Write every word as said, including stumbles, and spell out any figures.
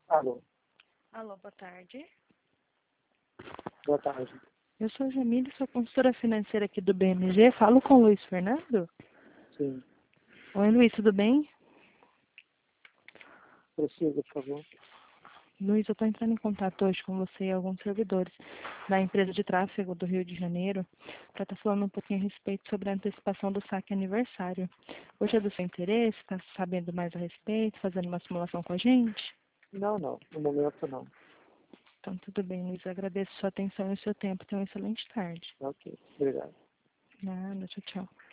Alô, Alô, boa tarde. boa tarde. Eu sou a Jamile, sou consultora financeira aqui do B M G. Falo com o Luiz Fernando? Sim, Oi, Luiz, tudo bem? precisa, por favor. Luiz, eu estou entrando em contato hoje com você e alguns servidores da empresa de tráfego do Rio de Janeiro para estar falando um pouquinho a respeito sobre a antecipação do saque aniversário. Hoje é do seu interesse? Está sabendo mais a respeito? Fazendo uma simulação com a gente? Não, não, no momento não. Então, tudo bem, Luiz. Eu agradeço a sua atenção e o seu tempo. Tenha uma excelente tarde. Ok, obrigado. Nada, tchau, tchau.